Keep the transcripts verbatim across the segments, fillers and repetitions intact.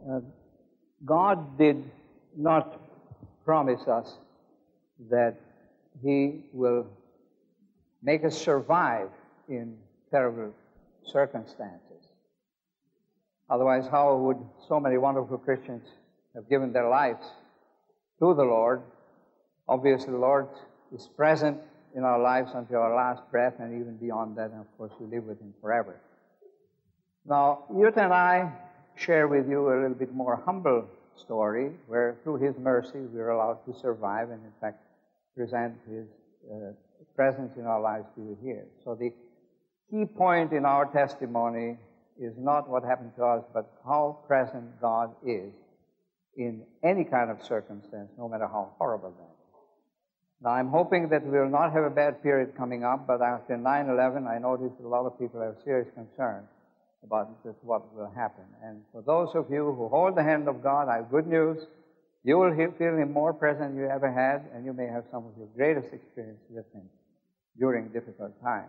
Uh, God did not promise us that He will make us survive in terrible circumstances. Otherwise, how would so many wonderful Christians have given their lives to the Lord? Obviously, the Lord is present in our lives until our last breath, and even beyond that, and of course, we live with Him forever. Now, Jutta and I share with you a little bit more humble story, where through His mercy we are allowed to survive and, in fact, present His uh, presence in our lives to you here. So the key point in our testimony is not what happened to us, but how present God is in any kind of circumstance, no matter how horrible that is. Now, I'm hoping that we will not have a bad period coming up, but after nine eleven, I noticed a lot of people have serious concern about just what will happen. And for those of you who hold the hand of God, I have good news. You will feel Him more present than you ever had, and you may have some of your greatest experience with Him during difficult times.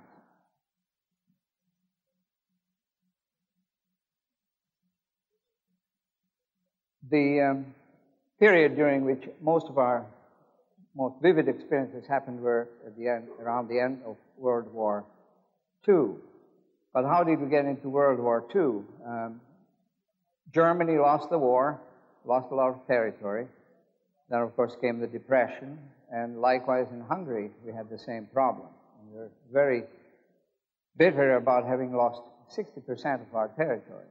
The um, period during which most of our most vivid experiences happened were at the end, around the end of World War Two. But how did we get into World War Two? Um, Germany lost the war, lost a lot of territory. Then, of course, came the Depression, and likewise in Hungary we had the same problem. And we were very bitter about having lost sixty percent of our territory.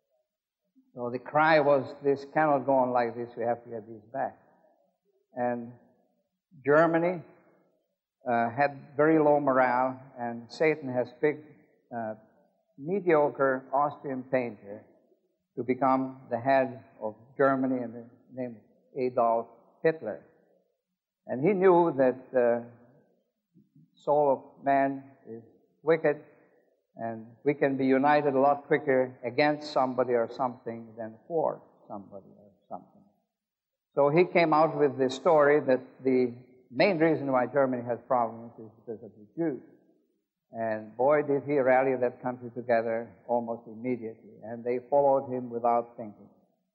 So the cry was, this cannot go on like this, we have to get these back. And Germany uh, had very low morale, and Satan has picked a mediocre Austrian painter to become the head of Germany, in the name of Adolf Hitler. And he knew that the soul of man is wicked, and we can be united a lot quicker against somebody or something than for somebody or something. So he came out with this story that the main reason why Germany has problems is because of the Jews. And boy, did he rally that country together almost immediately. And they followed him without thinking.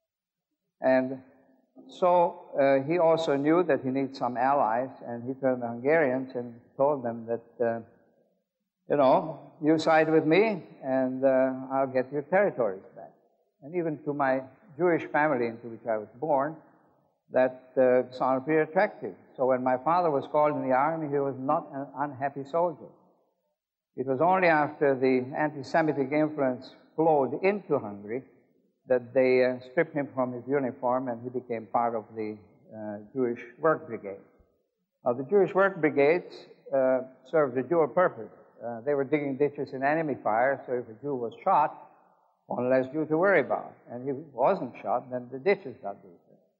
And so uh, he also knew that he needs some allies, and he turned to the Hungarians and told them that, uh, you know, you side with me, and uh, I'll get your territories back. And even to my Jewish family into which I was born, that uh, sounded pretty attractive. So when my father was called in the army, he was not an unhappy soldier. It was only after the anti-Semitic influence flowed into Hungary that they uh, stripped him from his uniform, and he became part of the uh, Jewish Work Brigade. Now, the Jewish Work Brigades uh, served a dual purpose. Uh, they were digging ditches in enemy fire, so if a Jew was shot, one less Jew to worry about. And if he wasn't shot, then the ditches got deeper.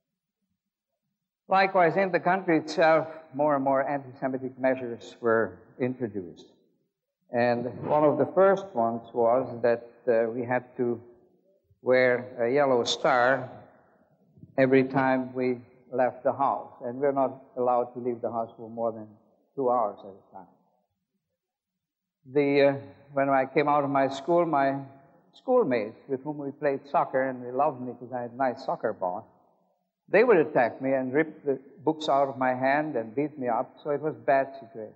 Likewise, in the country itself, more and more anti-Semitic measures were introduced. And one of the first ones was that uh, we had to wear a yellow star every time we left the house. And we're not allowed to leave the house for more than two hours at a time. The, uh, when I came out of my school, my schoolmates with whom we played soccer, and they loved me because I had a nice soccer ball, they would attack me and rip the books out of my hand and beat me up, so it was a bad situation.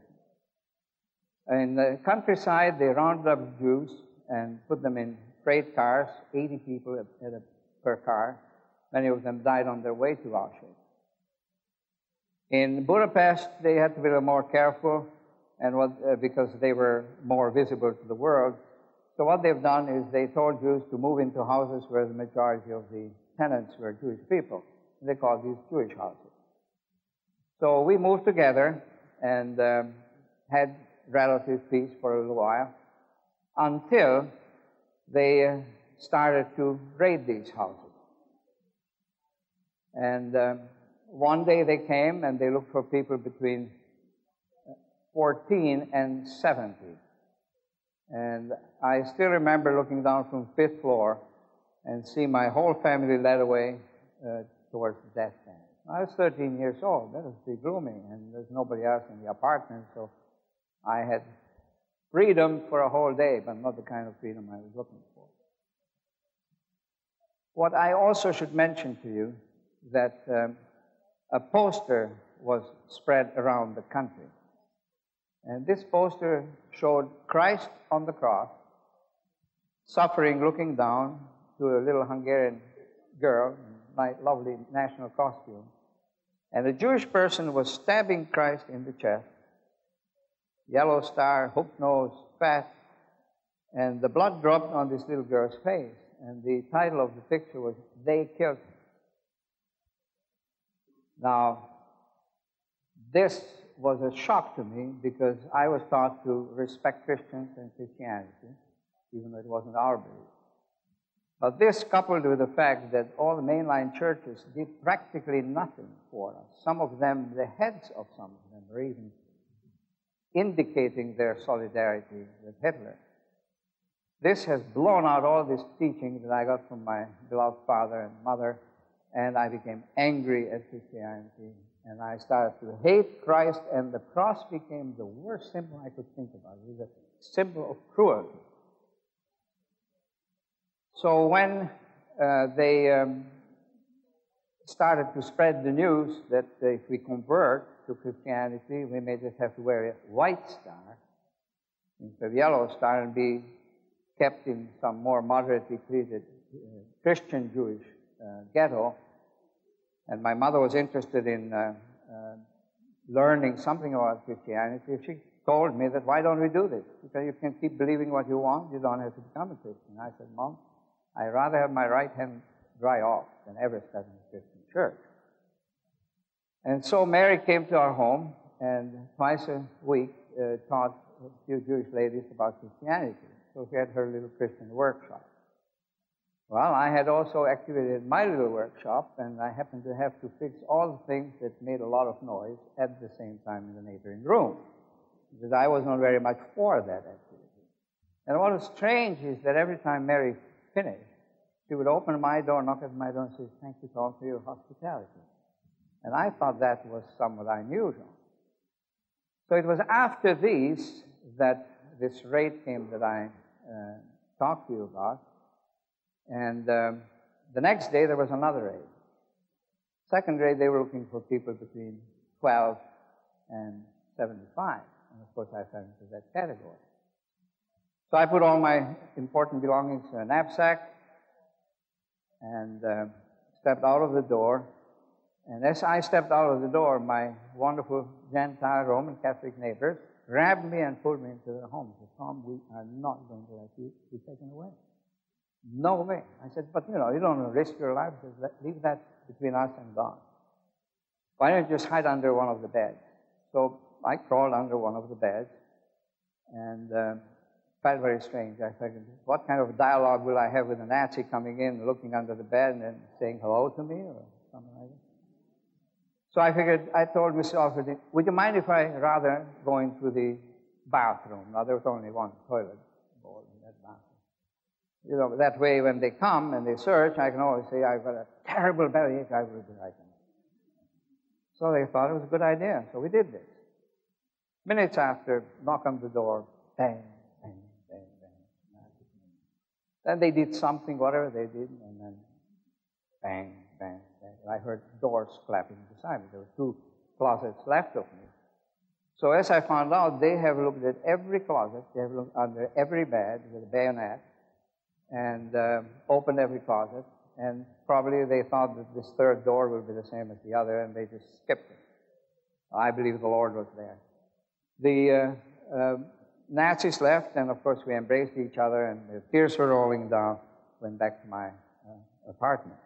In the countryside, they rounded up Jews and put them in freight cars, eighty people at, at a, per car. Many of them died on their way to Auschwitz. In Budapest, they had to be a little more careful, and what, uh, because they were more visible to the world. So what they've done is they told Jews to move into houses where the majority of the tenants were Jewish people. They called these Jewish houses. So we moved together and um, had relative peace for a little while until they uh, started to raid these houses. And um, one day they came and they looked for people between fourteen and seventy. And I still remember looking down from the fifth floor and see my whole family led away uh, towards the death camp. I was thirteen years old. That was pretty gloomy, and there's nobody else in the apartment, so I had freedom for a whole day, but not the kind of freedom I was looking for. What I also should mention to you that um, a poster was spread around the country. And this poster showed Christ on the cross, suffering, looking down to a little Hungarian girl in my lovely national costume. And a Jewish person was stabbing Christ in the chest, yellow star, hook nose, fat, and the blood dropped on this little girl's face. And the title of the picture was, "They Killed Him." Now, this was a shock to me because I was taught to respect Christians and Christianity, even though it wasn't our belief. But this, coupled with the fact that all the mainline churches did practically nothing for us, some of them, the heads of some of them, were even indicating their solidarity with Hitler. This has blown out all this teaching that I got from my beloved father and mother, and I became angry at Christianity, and I started to hate Christ, and the cross became the worst symbol I could think about. It was a symbol of cruelty. So when uh, they um, started to spread the news that if we convert to Christianity, we may just have to wear a white star instead of a yellow star and be kept in some more moderately treated uh, Christian Jewish uh, ghetto. And my mother was interested in uh, uh, learning something about Christianity. She told me that, why don't we do this? Because you can keep believing what you want, you don't have to become a Christian. I said, Mom, I'd rather have my right hand dry off than ever study in a Christian church. And so Mary came to our home and twice a week uh, taught a few Jewish ladies about Christianity. So she had her little Christian workshop. Well, I had also activated my little workshop, and I happened to have to fix all the things that made a lot of noise at the same time in the neighboring room, because I was not very much for that activity. And what was strange is that every time Mary finished, she would open my door, knock at my door, and say, "Thank you, Tom, for your hospitality." And I thought that was somewhat unusual. So it was after these that this raid came that I uh, talked to you about. And um, the next day there was another raid. Second raid, they were looking for people between twelve and seventy-five. And of course I fell into that category. So I put all my important belongings in a knapsack and uh, stepped out of the door. And as I stepped out of the door, my wonderful Gentile Roman Catholic neighbors grabbed me and pulled me into their home. They said, "Tom, we are not going to let you be taken away. No way." I said, "But you know, you don't want to risk your life. Just leave that between us and God. Why don't you just hide under one of the beds?" So I crawled under one of the beds and uh, felt very strange. I figured, what kind of dialogue will I have with a Nazi coming in, looking under the bed and then saying hello to me or something like that? So I figured, I told Missus Alfred, "Would you mind if I rather go into the bathroom?" Now, there was only one toilet bowl in that bathroom. You know, that way when they come and they search, I can always say, "I've got a terrible bellyache, I will be right in." So they thought it was a good idea, so we did this. Minutes after, knock on the door, bang, bang, bang, bang. Then they did something, whatever they did, and then bang, bang, bang. I heard doors clapping beside me. There were two closets left of me. So as I found out, they have looked at every closet, they have looked under every bed with a bayonet, and uh, opened every closet, and probably they thought that this third door would be the same as the other, and they just skipped it. I believe the Lord was there. The uh, uh, Nazis left, and of course we embraced each other, and the tears were rolling down. Went back to my uh, apartment.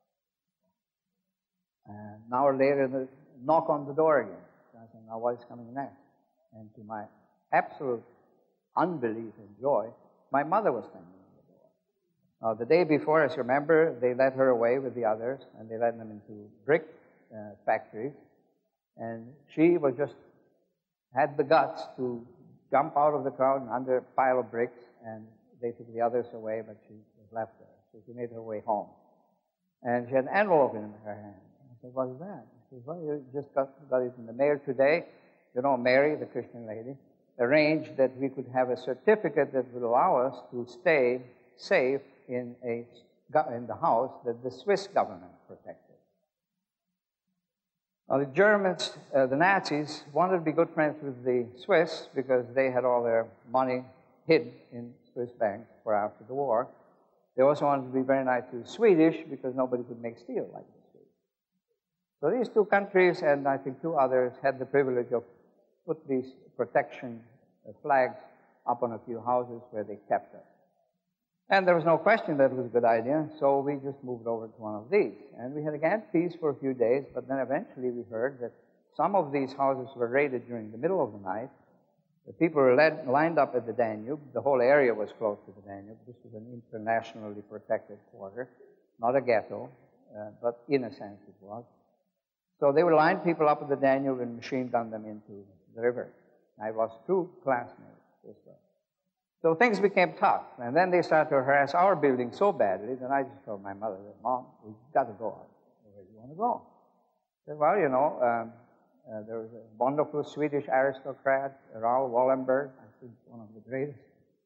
And an hour later, the knock on the door again. So I said, "Now what is coming next?" And to my absolute unbelief and joy, my mother was standing on the door. Now, the day before, as you remember, they led her away with the others, and they led them into brick uh, factories. And she was just, had the guts to jump out of the crowd and under a pile of bricks, and they took the others away, but she was left there. So she made her way home. And she had an envelope in her hand. I said, "What is that?" She said, "Well, you just got, got it in the mail today. You know, Mary, the Christian lady, arranged that we could have a certificate that would allow us to stay safe in a in the house that the Swiss government protected. Now, the Germans, uh, the Nazis, wanted to be good friends with the Swiss because they had all their money hid in Swiss banks for after the war. They also wanted to be very nice to the Swedish because nobody could make steel like the Swedes. So these two countries, and I think two others, had the privilege of put these protection flags up on a few houses where they kept us. And there was no question that it was a good idea, so we just moved over to one of these. And we had again peace for a few days, but then eventually we heard that some of these houses were raided during the middle of the night. The people were led, lined up at the Danube. The whole area was close to the Danube. This was an internationally protected quarter, not a ghetto, uh, but in a sense it was. So they would line people up at the Danube and machine gun them into the river. I was two classmates this way. So things became tough, and then they started to harass our building so badly that I just told my mother, Mom, we've got to go out. Where do you want to go? I said, well, you know, um, uh, there was a wonderful Swedish aristocrat, Raoul Wallenberg, I think one of the greatest.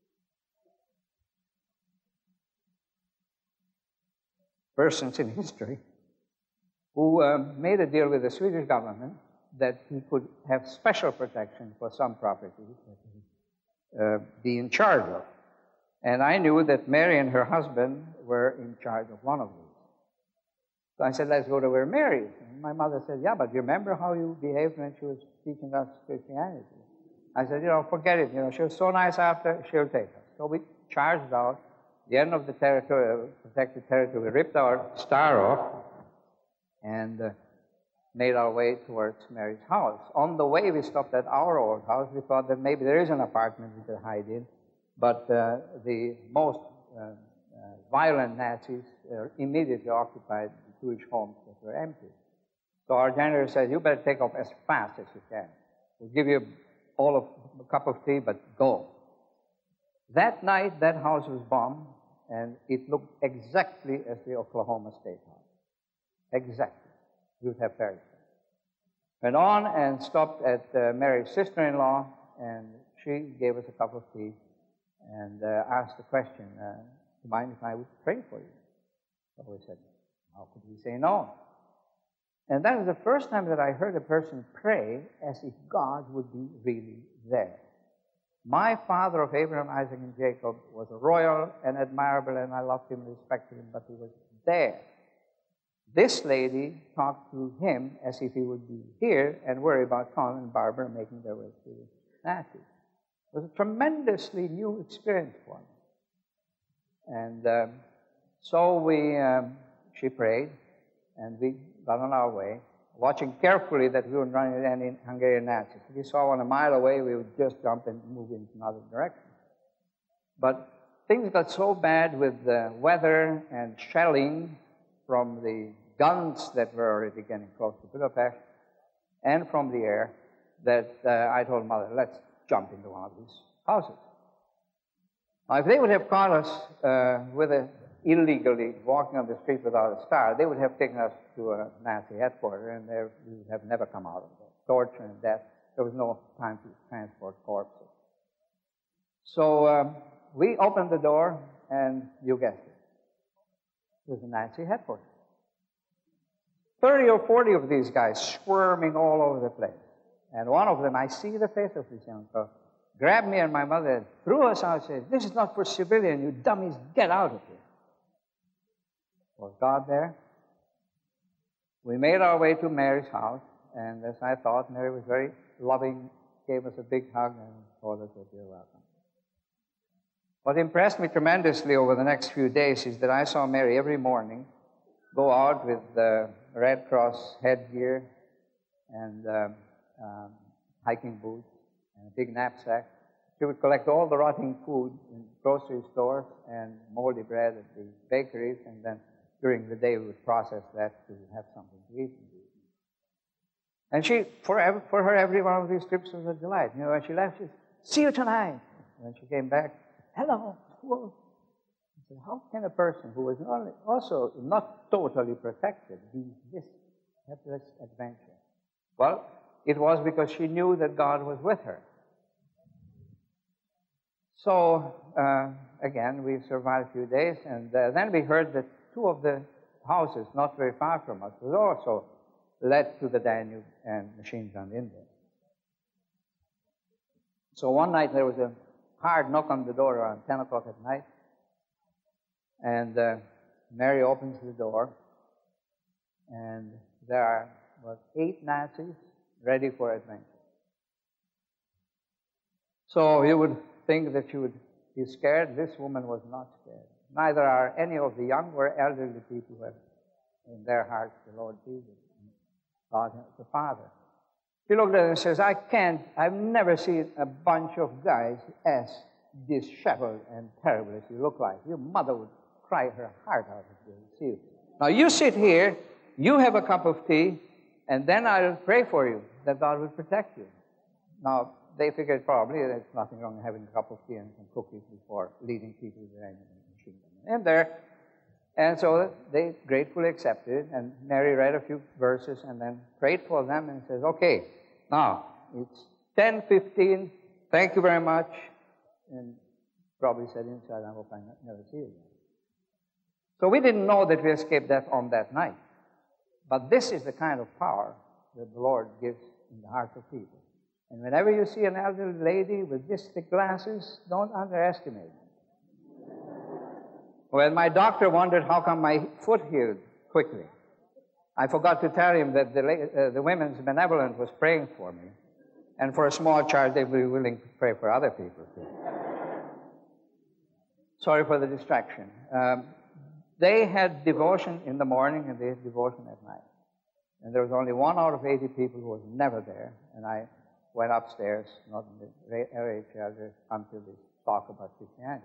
persons in history, who um, made a deal with the Swedish government that he could have special protection for some properties that he uh, be in charge of. And I knew that Mary and her husband were in charge of one of these. So I said, let's go to where Mary is. And my mother said, yeah, but you remember how you behaved when she was teaching us Christianity? I said, you know, forget it. You know, she was so nice after, she'll take us. So we charged out the end of the territory, protected territory. We ripped our star off and uh, made our way towards Mary's house. On the way, we stopped at our old house. We thought that maybe there is an apartment we could hide in. But uh, the most uh, uh, violent Nazis uh, immediately occupied the Jewish homes that were empty. So our janitor said, you better take off as fast as you can. We'll give you all of a cup of tea, but go. That night, that house was bombed, and it looked exactly as the Oklahoma State House. Exactly. You would have perished. Went on and stopped at uh, Mary's sister-in-law, and she gave us a cup of tea and uh, asked the question, uh, do you mind if I would pray for you? So we said, how could we say no? And that was the first time that I heard a person pray as if God would be really there. My father of Abraham, Isaac, and Jacob was royal and admirable, and I loved him, respected him, but he was there. This lady talked to him as if he would be here and worry about Colin and Barbara making their way through the Nazis. It was a tremendously new experience for me. And um, so we, um, she prayed, and we got on our way, watching carefully that we wouldn't run into any Hungarian Nazis. If we saw one a mile away, we would just jump and move in another direction. But things got so bad with the weather and shelling from the guns that were already getting close to Budapest and from the air that uh, I told Mother, let's jump into one of these houses. Now, if they would have caught us uh, with a illegally walking on the street without a star, they would have taken us to a Nazi headquarters, and there we would have never come out of it. Torture and death. There was no time to transport corpses. So um, we opened the door, and you guessed it. It was a Nazi headquarters. Thirty or forty of these guys squirming all over the place. And one of them, I see the face of this young fellow, grabbed me and my mother and threw us out and said, this is not for civilian, you dummies, get out of here. Was God there? We made our way to Mary's house, and as I thought, Mary was very loving, gave us a big hug, and told us that you're welcome. What impressed me tremendously over the next few days is that I saw Mary every morning go out with the Red Cross headgear and um, um, hiking boots and a big knapsack. She would collect all the rotting food in grocery stores and moldy bread at the bakeries, and then during the day we would process that to have something to eat. And she, for, every, for her, every one of these trips was a delight. You know, when she left, she said, see you tonight. And when she came back, hello. Whoa. I said, how can a person who was not, also not totally protected be this, have this adventure? Well, it was because she knew that God was with her. So, uh, again, we survived a few days, and uh, then we heard that two of the houses not very far from us was also led to the Danube and machine gunned in there. So one night there was a hard knock on the door around ten o'clock at night, and uh, Mary opens the door, and there are about eight Nazis ready for adventure. So you would think that you would be scared. This woman was not scared. Neither are any of the young or elderly people who have in their hearts the Lord Jesus, God the Father. She looked at her and says, I can't, I've never seen a bunch of guys as disheveled and terrible as you look like. Your mother would cry her heart out if you see you. Now you sit here, you have a cup of tea, and then I'll pray for you that God will protect you. Now, they figured probably there's nothing wrong in having a cup of tea and some cookies before leading people to the machine gun in there. And so they gratefully accepted, and Mary read a few verses and then prayed for them and says, okay, now it's ten fifteen, thank you very much. And probably said inside, I hope I never see you again. So we didn't know that we escaped death on that night. But this is the kind of power that the Lord gives in the hearts of people. And whenever you see an elderly lady with just thick glasses, don't underestimate it. Well, my doctor wondered how come my foot healed quickly. I forgot to tell him that the, uh, the Women's Benevolent was praying for me. And for a small charge, they would be willing to pray for other people too. Sorry for the distraction. Um, they had devotion in the morning and they had devotion at night. And there was only one out of eighty people who was never there. And I went upstairs, not in the area shelter, until we talk about Christianity.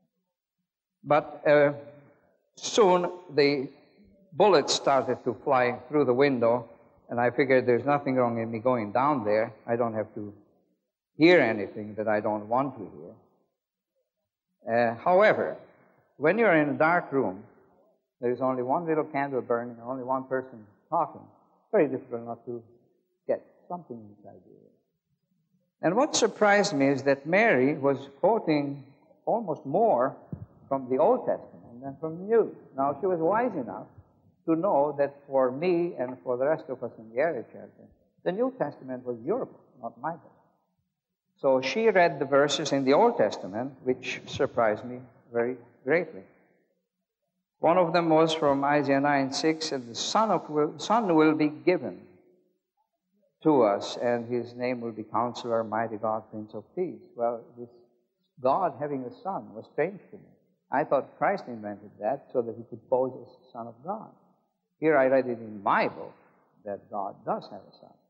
But uh, soon the bullets started to fly through the window, and I figured there's nothing wrong in me going down there. I don't have to hear anything that I don't want to hear. Uh, however, when you're in a dark room, there's only one little candle burning, and only one person talking. It's very difficult not to get something inside you. And what surprised me is that Mary was quoting almost more from the Old Testament than from the New. Now, she was wise enough to know that for me and for the rest of us in the area church, the New Testament was your book, not my book. So she read the verses in the Old Testament, which surprised me very greatly. One of them was from Isaiah nine six, and the Son, of will, Son will be given to us, and his name will be Counselor, Mighty God, Prince of Peace. Well, this God having a son was strange to me. I thought Christ invented that so that he could pose as the Son of God. Here I read it in my book that God does have a son.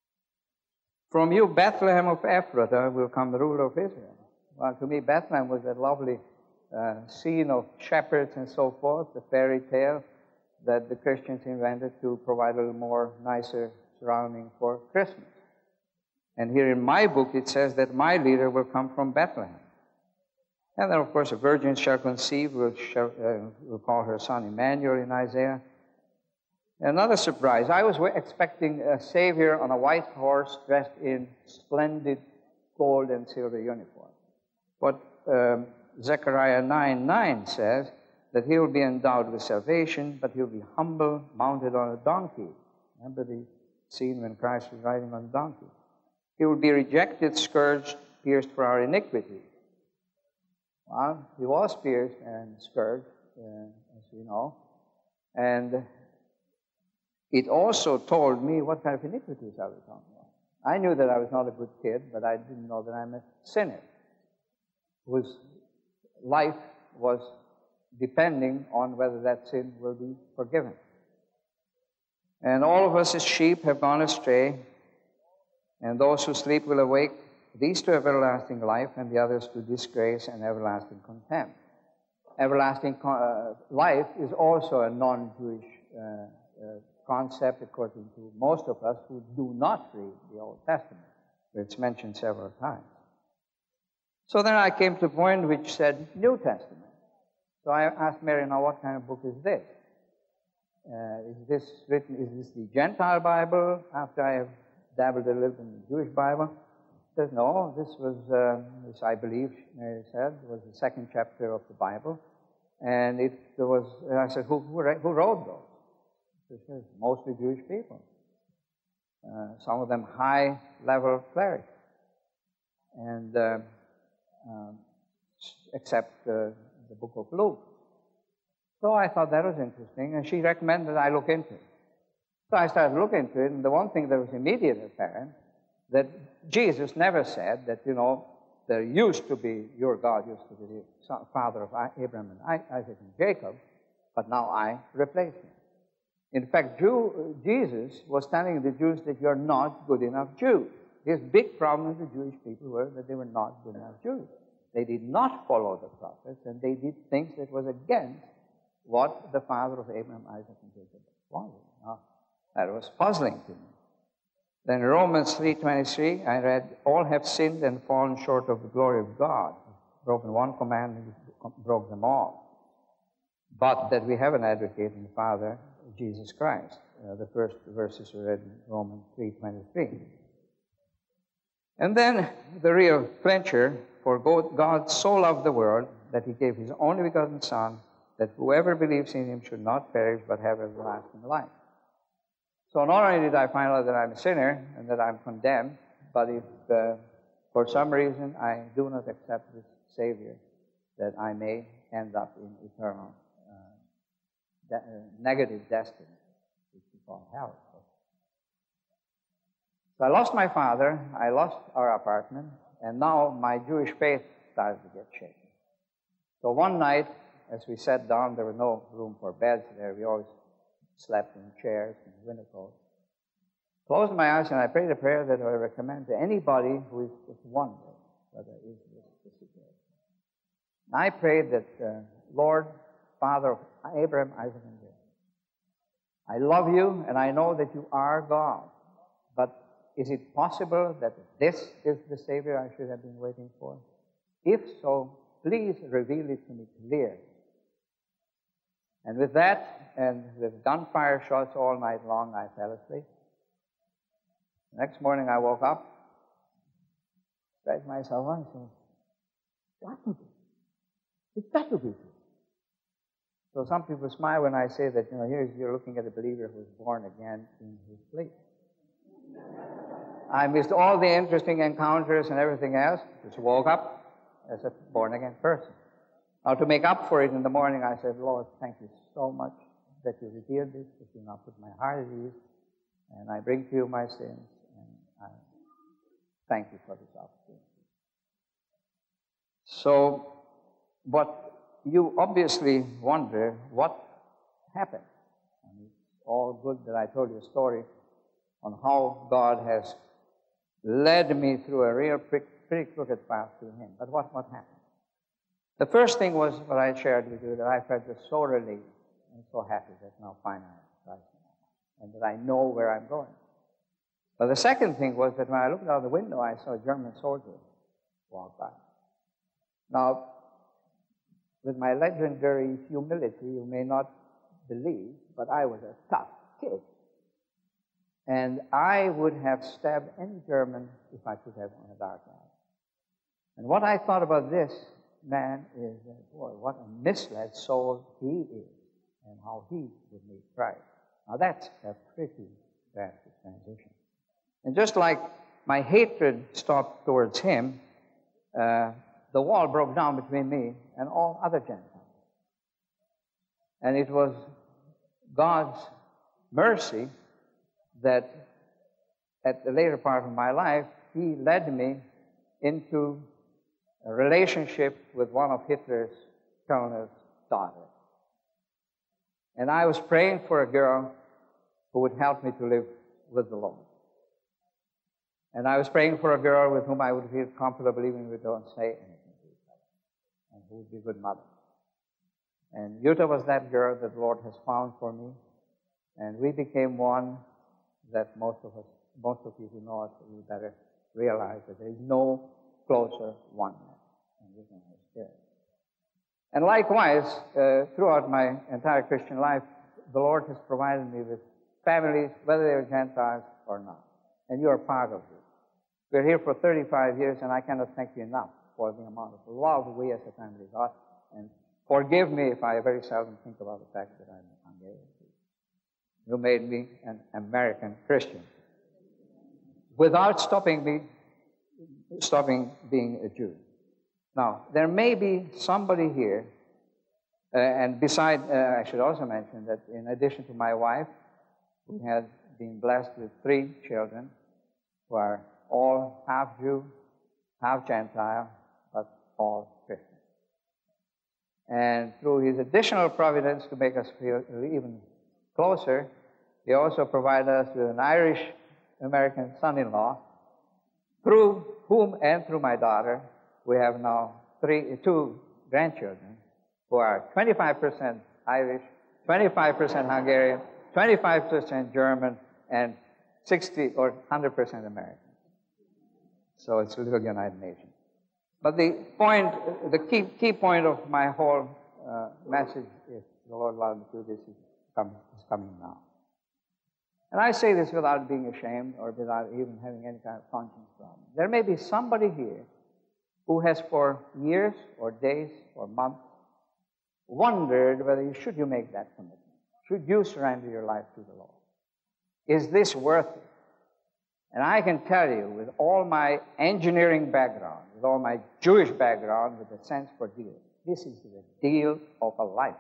From you, Bethlehem of Ephrathah, will come the ruler of Israel. Well, to me, Bethlehem was that lovely uh, scene of shepherds and so forth, the fairy tale that the Christians invented to provide a little more nicer surrounding for Christmas. And here in my book, it says that my leader will come from Bethlehem. And then, of course, a virgin shall conceive, will, shall, uh, will call her son Emmanuel in Isaiah. Another surprise, I was expecting a Savior on a white horse dressed in splendid gold and silver uniform. But um, Zechariah nine nine says that he will be endowed with salvation, but he will be humble, mounted on a donkey. Remember the scene when Christ was riding on a donkey? He will be rejected, scourged, pierced for our iniquity. Well, he was pierced and scourged, uh, as we know. And it also told me what kind of iniquities I was on. I knew that I was not a good kid, but I didn't know that I'm a sinner whose life was depending on whether that sin will be forgiven. And all of us as sheep have gone astray, and those who sleep will awake, these to everlasting life, and the others to disgrace and everlasting contempt. Everlasting uh, life is also a non-Jewish uh, uh, concept, according to most of us who do not read the Old Testament, where it's mentioned several times. So then I came to a point which said New Testament. So I asked Mary, now what kind of book is this? Uh, is this written, is this the Gentile Bible, after I have dabbled a little in the Jewish Bible? says, no, this was, uh, this I believe, Mary said, was the second chapter of the Bible. And it there was, and I said, who, who, who wrote those? She says, mostly Jewish people. Uh, some of them high-level clerics. And uh, um, except uh, the book of Luke. So I thought that was interesting, and she recommended I look into it. So I started looking into it, and the one thing that was immediately apparent, that Jesus never said that, you know, there used to be, your God used to be the father of Abraham and Isaac and Jacob, but now I replace him. In fact, Jew, Jesus was telling the Jews that you're not good enough Jews. His big problem with the Jewish people were that they were not good enough Jews. They did not follow the prophets, and they did things that was against what the father of Abraham, Isaac, and Jacob wanted. Now, that was puzzling to me. Then Romans three twenty-three, I read, all have sinned and fallen short of the glory of God. Broken one commandment, broke them all. But that we have an advocate in the Father, Jesus Christ. Uh, the first verses are read in Romans three twenty-three. And then the real clincher, for God so loved the world that he gave his only begotten Son, that whoever believes in him should not perish but have everlasting life. So not only did I find out that I'm a sinner and that I'm condemned, but if uh, for some reason I do not accept this Savior, that I may end up in eternal uh, de- uh, negative destiny, which we call hell. So I lost my father, I lost our apartment, and now my Jewish faith started to get shaken. So one night, as we sat down, there was no room for beds there. We always slept in chairs and window coats. Closed my eyes and I prayed a prayer that I recommend to anybody who is just wondering whether is this the situation. And I prayed that, uh, Lord, Father of Abraham, Isaac, and Jacob, I love you and I know that you are God, but is it possible that this is the Savior I should have been waiting for? If so, please reveal it to me clearly. And with that, and with gunfire shots all night long, I fell asleep. The next morning I woke up, stretched myself on, and said, got to be. It's got to be true. So some people smile when I say that, you know, here you're looking at a believer who was born again in his sleep. I missed all the interesting encounters and everything else, just woke up as a born-again person. Now, to make up for it in the morning, I said, Lord, thank you so much that you revealed this, that you now put my heart at ease, and I bring to you my sins, and I thank you for this opportunity. So, but you obviously wonder what happened. And it's all good that I told you a story on how God has led me through a real pretty crooked path to him. But what, what happened? The first thing was what I shared with you, that I felt just so relieved and so happy that now finally I'm Christ in my life, and that I know where I'm going. But the second thing was that when I looked out the window, I saw a German soldier walk by. Now, with my legendary humility, you may not believe, but I was a tough kid. And I would have stabbed any German if I could have on a dark night. And what I thought about this man is that, boy, what a misled soul he is, and how he would meet Christ. Now that's a pretty drastic transition. And just like my hatred stopped towards him, uh, the wall broke down between me and all other Gentiles. And it was God's mercy that at the later part of my life, he led me into a relationship with one of Hitler's colonel's daughters. And I was praying for a girl who would help me to live with the Lord. And I was praying for a girl with whom I would feel comfortable even if we don't say anything to each other, and who would be a good mother. And Jutta was that girl that the Lord has found for me, and we became one that most of us, most of you who know us, you better realize that there is no closer oneness than within His Spirit. And likewise, uh, throughout my entire Christian life, the Lord has provided me with families, whether they are Gentiles or not. And you are part of this. We're here for thirty-five years, and I cannot thank you enough for the amount of love we as a family got. And forgive me if I very seldom think about the fact that I'm a Hungarian. You made me an American Christian without stopping me, stopping being a Jew. Now, there may be somebody here, uh, and beside, uh, I should also mention that in addition to my wife, we had been blessed with three children who are all half Jew, half Gentile, but all Christian. And through his additional providence to make us feel even closer, he also provided us with an Irish-American son-in-law, through whom and through my daughter, we have now three, two grandchildren who are twenty-five percent Irish, twenty-five percent Hungarian, twenty-five percent German, and sixty or one hundred percent American. So it's a little United Nations. But the point, the key, key point of my whole uh, message, if the Lord allowed me to do this, is, come, is coming now. And I say this without being ashamed or without even having any kind of conscience problem. There may be somebody here who has for years or days or months wondered whether you, should you make that commitment? Should you surrender your life to the Lord? Is this worth it? And I can tell you, with all my engineering background, with all my Jewish background, with a sense for deal, this is the deal of a lifetime.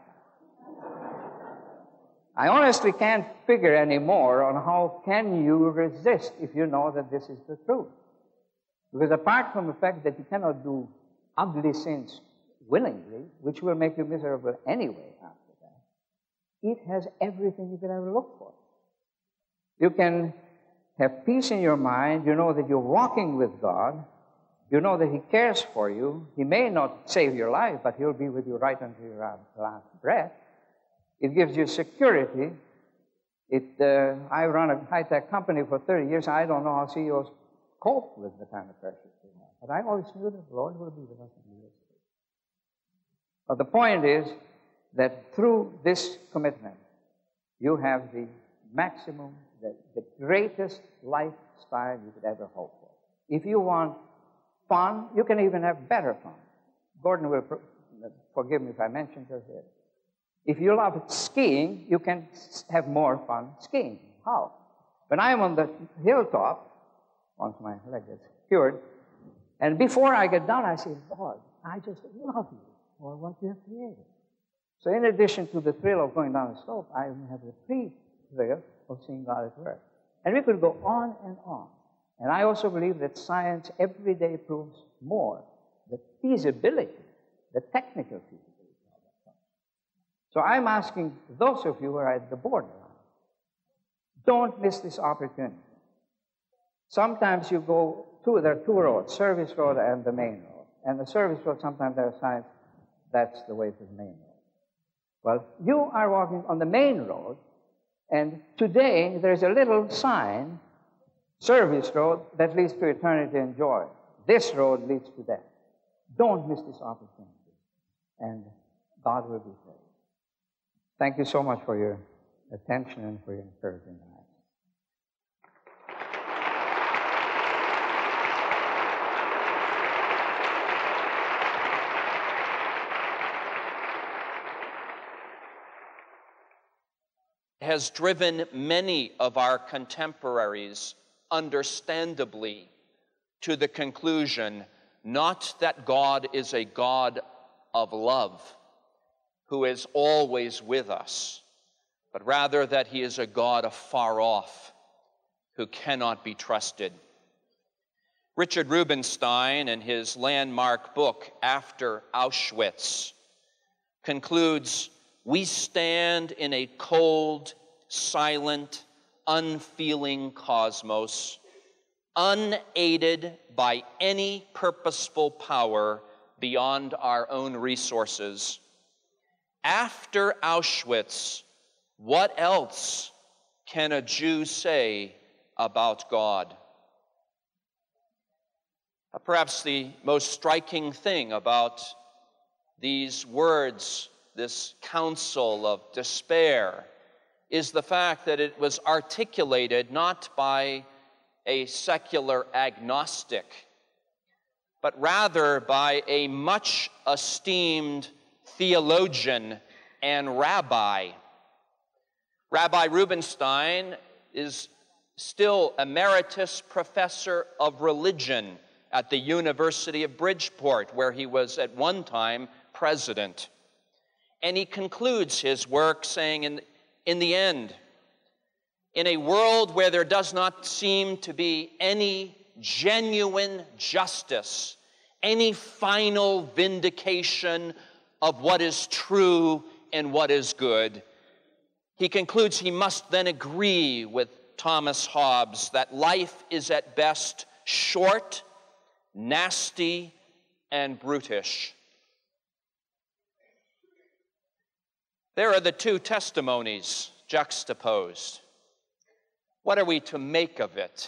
I honestly can't figure anymore on how can you resist if you know that this is the truth. Because apart from the fact that you cannot do ugly sins willingly, which will make you miserable anyway after that, it has everything you could ever look for. You can have peace in your mind. You know that you're walking with God. You know that He cares for you. He may not save your life, but He'll be with you right until your last breath. It gives you security. It, uh, I run a high-tech company for thirty years. I don't know how C E Os cope with the kind of pressures they have. But I always knew that the Lord will be with us in this. But the point is that through this commitment, you have the maximum, the, the greatest lifestyle you could ever hope for. If you want fun, you can even have better fun. Gordon will forgive me if I mention this here. If you love skiing, you can have more fun skiing. How? When I'm on the hilltop, once my leg is cured, and before I get down, I say, Lord, I just love you for what you have created. So in addition to the thrill of going down the slope, I have the pre-thrill of seeing God at work. And we could go on and on. And I also believe that science every day proves more the feasibility, the technical feasibility. So I'm asking those of you who are at the borderline, don't miss this opportunity. Sometimes you go, two, there are two roads, Service Road and the main road. And the Service Road, sometimes there are signs, that's the way to the main road. Well, you are walking on the main road, and today there's a little sign, Service Road, that leads to eternity and joy. This road leads to death. Don't miss this opportunity, and God will be praised. Thank you so much for your attention and for your encouragement tonight. Has driven many of our contemporaries, understandably, to the conclusion not that God is a God of love, who is always with us, but rather that He is a God afar off, who cannot be trusted. Richard Rubinstein, in his landmark book, After Auschwitz, concludes, "We stand in a cold, silent, unfeeling cosmos, unaided by any purposeful power beyond our own resources. After Auschwitz, what else can a Jew say about God?" Uh, perhaps the most striking thing about these words, this counsel of despair, is the fact that it was articulated not by a secular agnostic, but rather by a much esteemed theologian and rabbi. Rabbi Rubenstein is still emeritus professor of religion at the University of Bridgeport, where he was at one time president. And he concludes his work saying, in, in the end, in a world where there does not seem to be any genuine justice, any final vindication of what is true and what is good, he concludes he must then agree with Thomas Hobbes that life is at best short, nasty, and brutish. There are the two testimonies juxtaposed. What are we to make of it?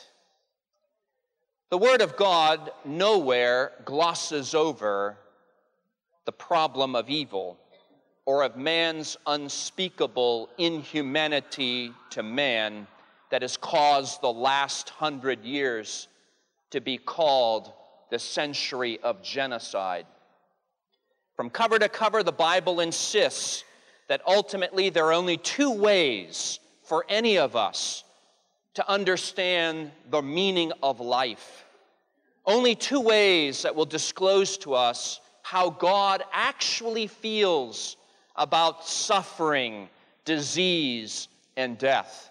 The Word of God nowhere glosses over the problem of evil or of man's unspeakable inhumanity to man that has caused the last hundred years to be called the century of genocide. From cover to cover, the Bible insists that ultimately there are only two ways for any of us to understand the meaning of life. Only two ways that will disclose to us how God actually feels about suffering, disease, and death.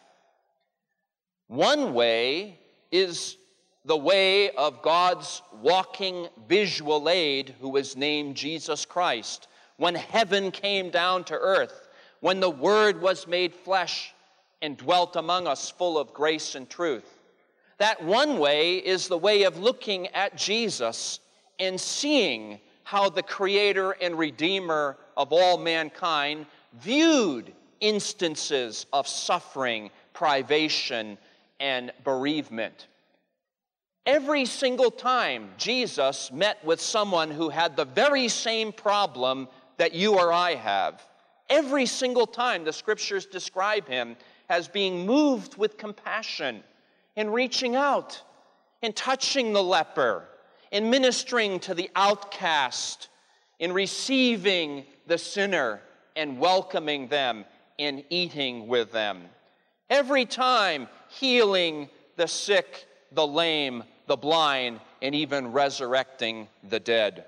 One way is the way of God's walking visual aid, who is named Jesus Christ. When heaven came down to earth, when the Word was made flesh and dwelt among us full of grace and truth. That one way is the way of looking at Jesus and seeing how the Creator and Redeemer of all mankind viewed instances of suffering, privation, and bereavement. Every single time Jesus met with someone who had the very same problem that you or I have, every single time the Scriptures describe him as being moved with compassion and reaching out and touching the leper and ministering to the outcast and receiving the sinner and welcoming them and eating with them. Every time healing the sick, the lame, the blind, and even resurrecting the dead.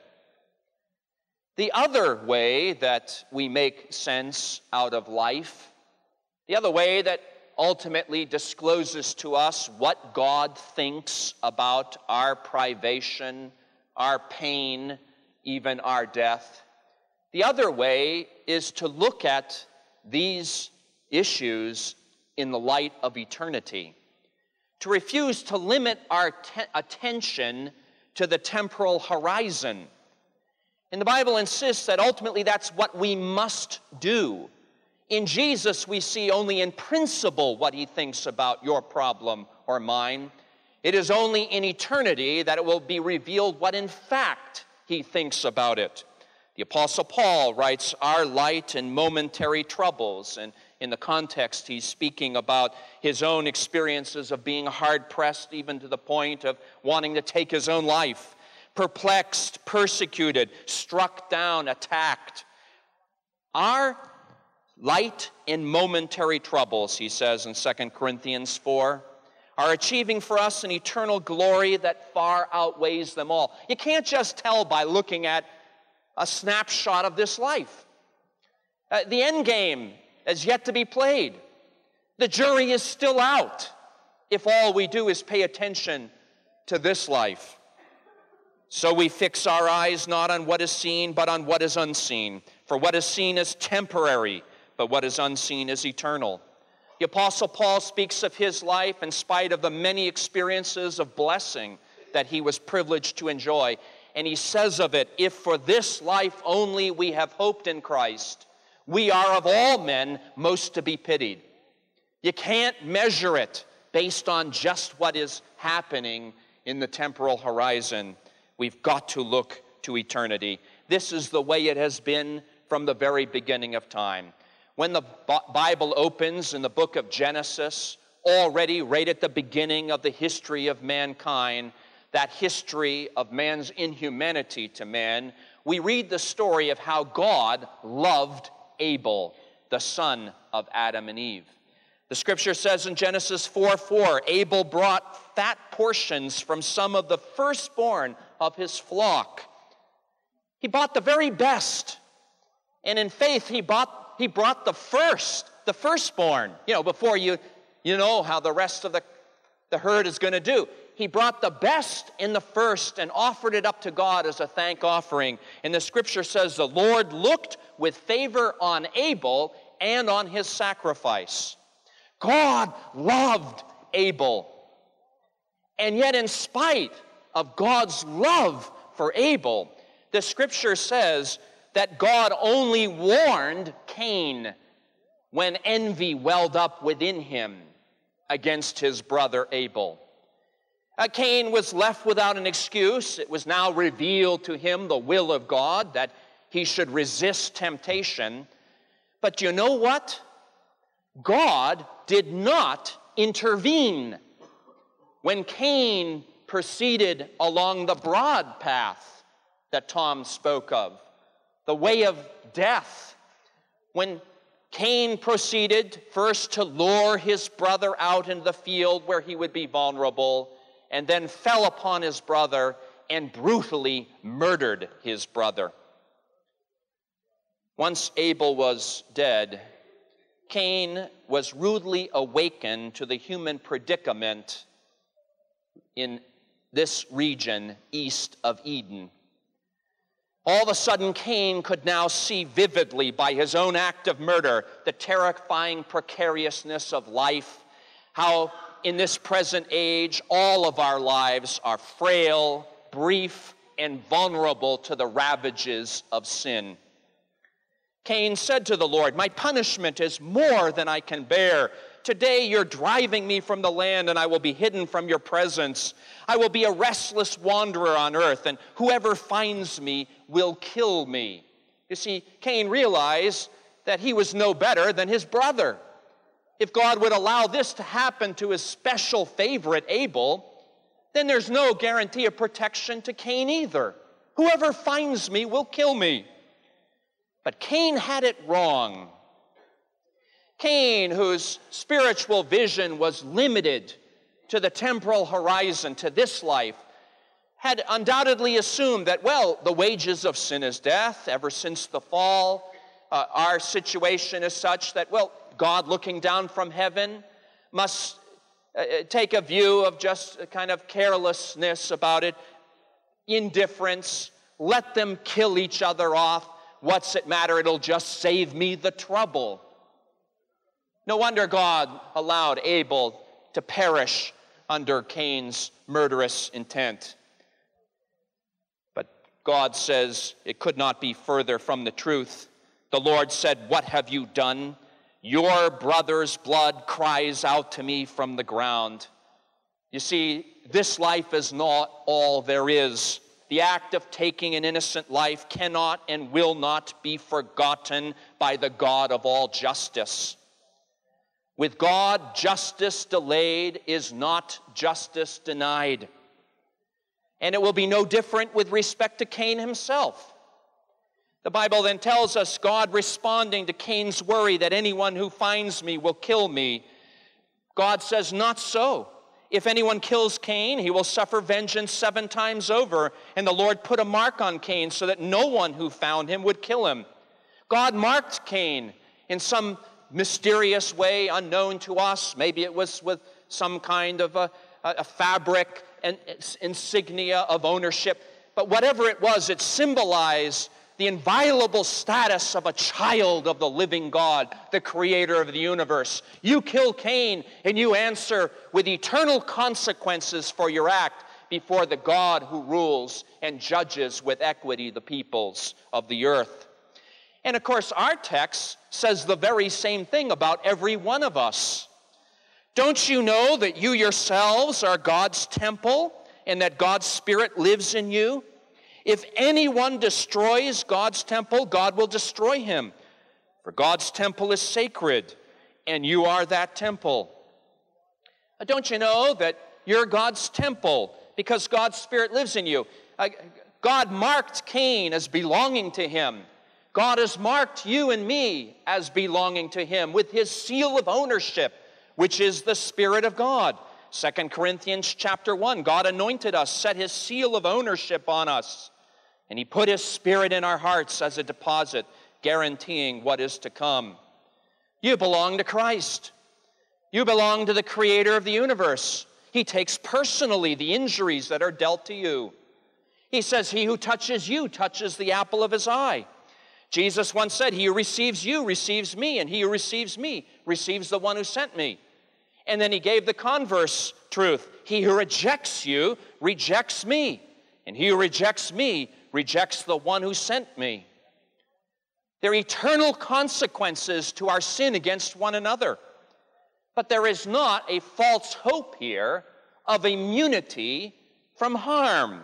The other way that we make sense out of life, the other way that ultimately discloses to us what God thinks about our privation, our pain, even our death. The other way is to look at these issues in the light of eternity, to refuse to limit our te- attention to the temporal horizon. And the Bible insists that ultimately that's what we must do. In Jesus, we see only in principle what he thinks about your problem or mine. It is only in eternity that it will be revealed what in fact he thinks about it. The Apostle Paul writes, our light and momentary troubles, and in the context he's speaking about his own experiences of being hard-pressed, even to the point of wanting to take his own life, perplexed, persecuted, struck down, attacked. Our light and momentary troubles, he says in Second Corinthians four, are achieving for us an eternal glory that far outweighs them all. You can't just tell by looking at a snapshot of this life. Uh, the end game is yet to be played. The jury is still out if all we do is pay attention to this life. So we fix our eyes not on what is seen, but on what is unseen. For what is seen is temporary, but what is unseen is eternal. The Apostle Paul speaks of his life in spite of the many experiences of blessing that he was privileged to enjoy. And he says of it, if for this life only we have hoped in Christ, we are of all men most to be pitied. You can't measure it based on just what is happening in the temporal horizon. We've got to look to eternity. This is the way it has been from the very beginning of time. When the Bible opens in the book of Genesis, already right at the beginning of the history of mankind, that history of man's inhumanity to man, we read the story of how God loved Abel, the son of Adam and Eve. The scripture says in Genesis four four, Abel brought fat portions from some of the firstborn of his flock. He bought the very best. And in faith, he bought, he brought the first, the firstborn. You know, before you, you know how the rest of the, the herd is going to do. He brought the best in the first and offered it up to God as a thank offering. And the scripture says the Lord looked with favor on Abel and on his sacrifice. God loved Abel. And yet, in spite of God's love for Abel, the scripture says that God only warned Cain when envy welled up within him against his brother Abel. Uh, Cain was left without an excuse. It was now revealed to him the will of God that he should resist temptation. But you know what? God did not intervene. When Cain proceeded along the broad path that Tom spoke of, the way of death, when Cain proceeded first to lure his brother out into the field where he would be vulnerable, and then fell upon his brother and brutally murdered his brother. Once Abel was dead, Cain was rudely awakened to the human predicament in this region east of Eden. All of a sudden, Cain could now see vividly by his own act of murder the terrifying precariousness of life, how in this present age all of our lives are frail, brief, and vulnerable to the ravages of sin. Cain said to the Lord, "My punishment is more than I can bear. Today you're driving me from the land, and I will be hidden from your presence. I will be a restless wanderer on earth, and whoever finds me will kill me." You see, Cain realized that he was no better than his brother. If God would allow this to happen to his special favorite Abel, then there's no guarantee of protection to Cain either. Whoever finds me will kill me. But Cain had it wrong. Cain, whose spiritual vision was limited to the temporal horizon, to this life, had undoubtedly assumed that, well, the wages of sin is death. Ever since the fall, uh, our situation is such that, well, God looking down from heaven must uh, take a view of just a kind of carelessness about it, indifference, let them kill each other off. What's it matter? It'll just save me the trouble. No wonder God allowed Abel to perish under Cain's murderous intent. But God says it could not be further from the truth. The Lord said, "What have you done? Your brother's blood cries out to me from the ground." You see, this life is not all there is. The act of taking an innocent life cannot and will not be forgotten by the God of all justice. With God, justice delayed is not justice denied. And it will be no different with respect to Cain himself. The Bible then tells us God responding to Cain's worry that anyone who finds me will kill me. God says, "Not so. If anyone kills Cain, he will suffer vengeance seven times over." And the Lord put a mark on Cain so that no one who found him would kill him. God marked Cain in some mysterious way unknown to us. Maybe it was with some kind of a, a fabric and insignia of ownership. But whatever it was, it symbolized the inviolable status of a child of the living God, the creator of the universe. You kill Cain, and you answer with eternal consequences for your act before the God who rules and judges with equity the peoples of the earth. And of course, our text says the very same thing about every one of us. Don't you know that you yourselves are God's temple and that God's Spirit lives in you? If anyone destroys God's temple, God will destroy him. For God's temple is sacred, and you are that temple. Don't you know that you're God's temple because God's Spirit lives in you? Uh, God marked Cain as belonging to him. God has marked you and me as belonging to him with his seal of ownership, which is the Spirit of God. Second Corinthians chapter one, God anointed us, set his seal of ownership on us, and he put his Spirit in our hearts as a deposit, guaranteeing what is to come. You belong to Christ. You belong to the Creator of the universe. He takes personally the injuries that are dealt to you. He says, he who touches you touches the apple of his eye. Jesus once said, he who receives you receives me, and he who receives me receives the one who sent me. And then he gave the converse truth. He who rejects you rejects me, and he who rejects me rejects the one who sent me. There are eternal consequences to our sin against one another. But there is not a false hope here of immunity from harm.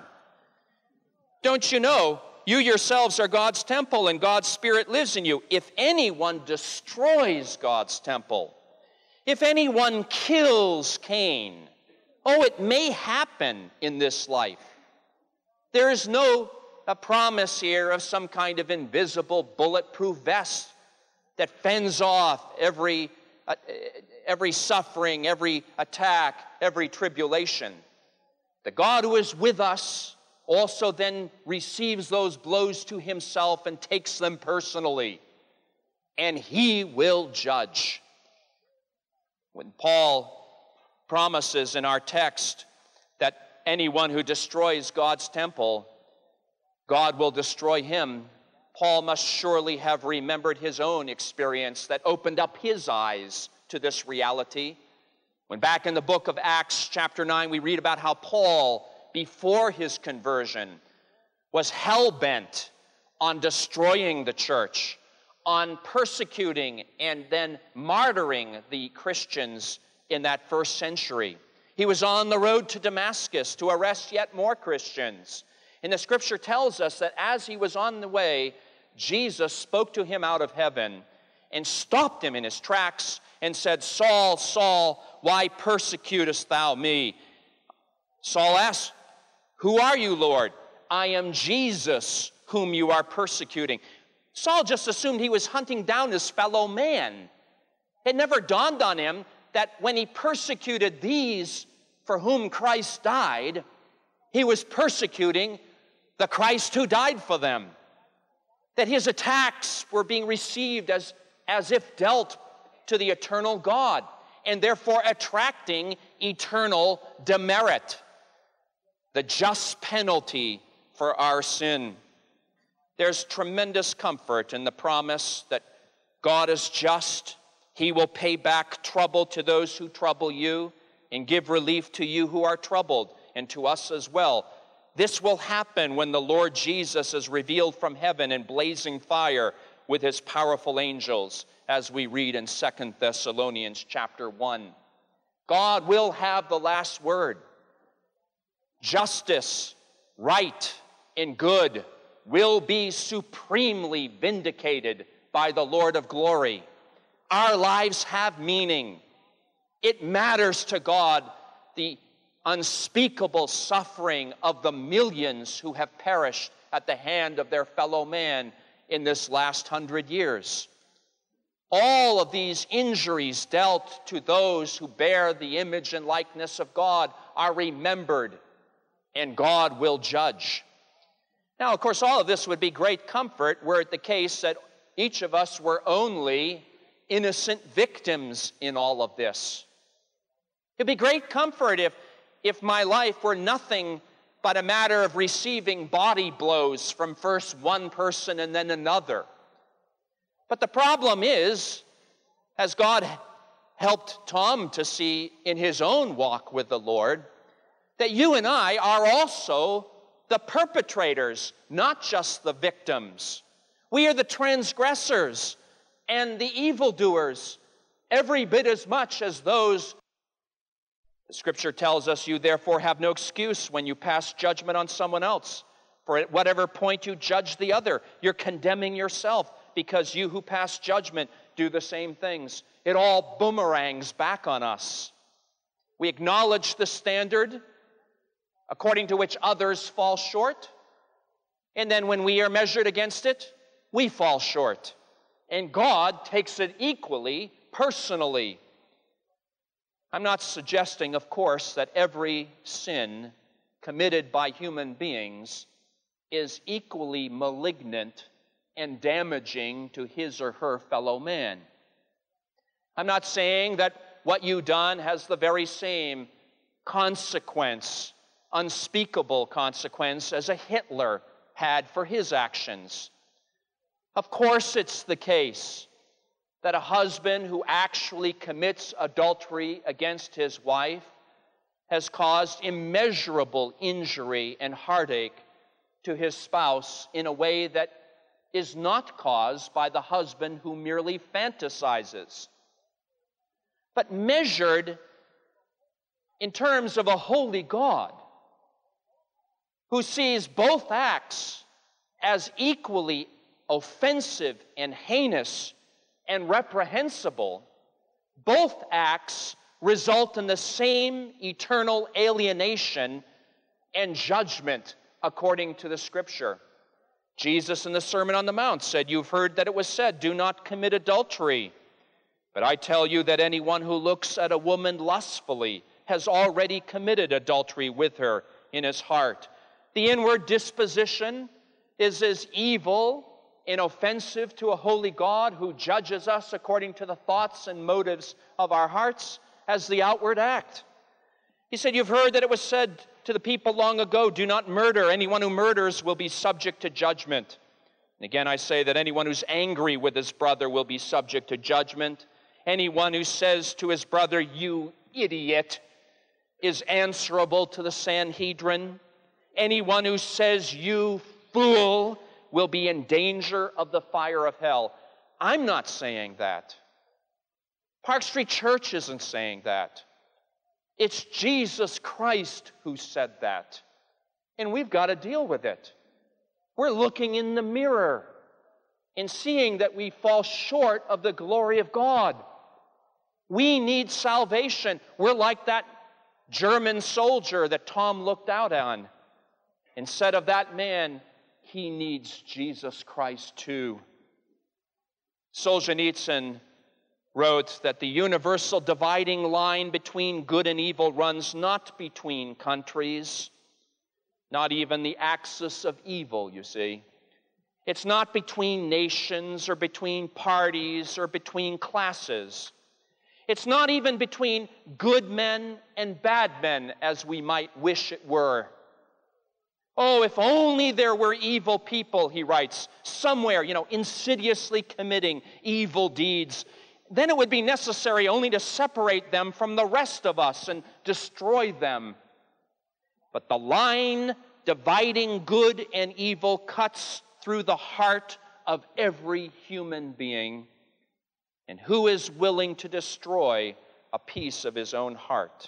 Don't you know, you yourselves are God's temple and God's Spirit lives in you. If anyone destroys God's temple, if anyone kills Cain, oh, it may happen in this life. There is no a promise here of some kind of invisible bulletproof vest that fends off every uh, every suffering, every attack, every tribulation. The God who is with us also then receives those blows to himself and takes them personally, and he will judge. When Paul promises in our text that anyone who destroys God's temple, God will destroy him, Paul must surely have remembered his own experience that opened up his eyes to this reality. When back in the book of Acts chapter nine, we read about how Paul, before his conversion, was hell-bent on destroying the church, on persecuting and then martyring the Christians in that first century. He was on the road to Damascus to arrest yet more Christians. And the scripture tells us that as he was on the way, Jesus spoke to him out of heaven and stopped him in his tracks and said, Saul, Saul, why persecutest thou me? Saul asked, who are you, Lord? I am Jesus, whom you are persecuting. Saul just assumed he was hunting down his fellow man. It never dawned on him that when he persecuted these for whom Christ died, he was persecuting the Christ who died for them. That his attacks were being received as, as if dealt to the eternal God, and therefore attracting eternal demerit, the just penalty for our sin. There's tremendous comfort in the promise that God is just. He will pay back trouble to those who trouble you and give relief to you who are troubled, and to us as well. This will happen when the Lord Jesus is revealed from heaven in blazing fire with his powerful angels, as we read in Second Thessalonians chapter one. God will have the last word. Justice, right, and good will be supremely vindicated by the Lord of glory. Our lives have meaning. It matters to God the unspeakable suffering of the millions who have perished at the hand of their fellow man in this last hundred years. All of these injuries dealt to those who bear the image and likeness of God are remembered, and God will judge. Now, of course, all of this would be great comfort were it the case that each of us were only innocent victims in all of this. It'd be great comfort if, if my life were nothing but a matter of receiving body blows from first one person and then another. But the problem is, as God helped Tom to see in his own walk with the Lord, that you and I are also the perpetrators, not just the victims. We are the transgressors and the evildoers, every bit as much as those. The scripture tells us, you therefore have no excuse when you pass judgment on someone else. For at whatever point you judge the other, you're condemning yourself, because you who pass judgment do the same things. It all boomerangs back on us. We acknowledge the standard according to which others fall short. And then when we are measured against it, we fall short. And God takes it equally, personally. I'm not suggesting, of course, that every sin committed by human beings is equally malignant and damaging to his or her fellow man. I'm not saying that what you've done has the very same consequence, unspeakable consequence, as a Hitler had for his actions. Of course, it's the case that a husband who actually commits adultery against his wife has caused immeasurable injury and heartache to his spouse in a way that is not caused by the husband who merely fantasizes. But measured in terms of a holy God who sees both acts as equally offensive and heinous and reprehensible, both acts result in the same eternal alienation and judgment according to the Scripture. Jesus in the Sermon on the Mount said, "You've heard that it was said, 'Do not commit adultery.' But I tell you that anyone who looks at a woman lustfully has already committed adultery with her in his heart." The inward disposition is as evil and offensive to a holy God who judges us according to the thoughts and motives of our hearts as the outward act. He said, "You've heard that it was said to the people long ago, 'Do not murder. Anyone who murders will be subject to judgment.' And again I say that anyone who's angry with his brother will be subject to judgment. Anyone who says to his brother, 'You idiot,' is answerable to the Sanhedrin. Anyone who says, 'You fool,' will be in danger of the fire of hell." I'm not saying that. Park Street Church isn't saying that. It's Jesus Christ who said that. And we've got to deal with it. We're looking in the mirror and seeing that we fall short of the glory of God. We need salvation. We're like that German soldier that Tom looked out on. Instead of that man, he needs Jesus Christ too. Solzhenitsyn wrote that the universal dividing line between good and evil runs not between countries, not even the axis of evil, you see. It's not between nations or between parties or between classes. It's not even between good men and bad men, as we might wish it were. Oh, if only there were evil people, he writes, somewhere, you know, insidiously committing evil deeds. Then it would be necessary only to separate them from the rest of us and destroy them. But the line dividing good and evil cuts through the heart of every human being. And who is willing to destroy a piece of his own heart?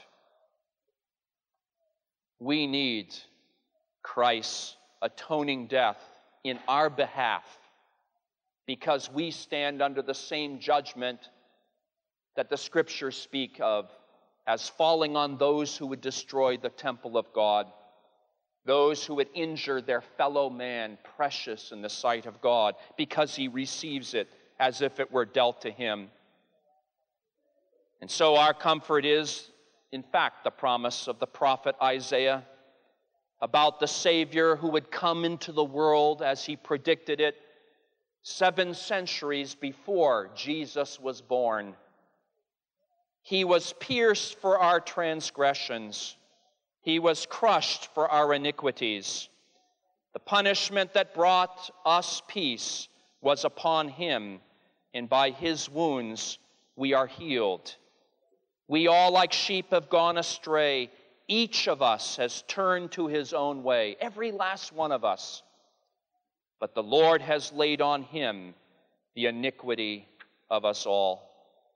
We need Christ's atoning death in our behalf, because we stand under the same judgment that the Scriptures speak of as falling on those who would destroy the temple of God, those who would injure their fellow man, precious in the sight of God, because he receives it as if it were dealt to him. And so our comfort is, in fact, the promise of the prophet Isaiah about the Savior who would come into the world as he predicted it seven centuries before Jesus was born. He was pierced for our transgressions. He was crushed for our iniquities. The punishment that brought us peace was upon him, and by his wounds we are healed. We all like sheep have gone astray. Each of us has turned to his own way, every last one of us. But the Lord has laid on him the iniquity of us all.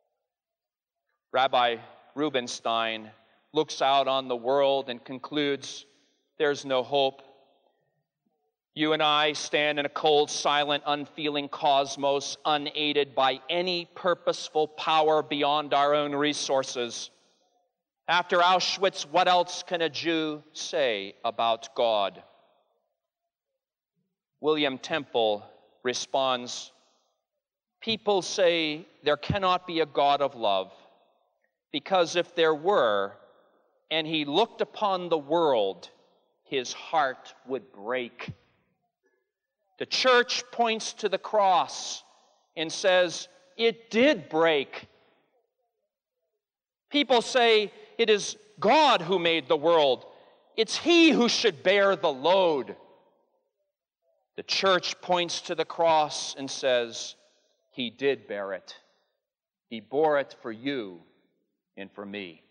Rabbi Rubinstein looks out on the world and concludes, there's no hope. You and I stand in a cold, silent, unfeeling cosmos, unaided by any purposeful power beyond our own resources. After Auschwitz, what else can a Jew say about God? William Temple responds, people say there cannot be a God of love, because if there were, and he looked upon the world, his heart would break. The church points to the cross and says, it did break. People say it is God who made the world. It's he who should bear the load. The church points to the cross and says, he did bear it. He bore it for you and for me.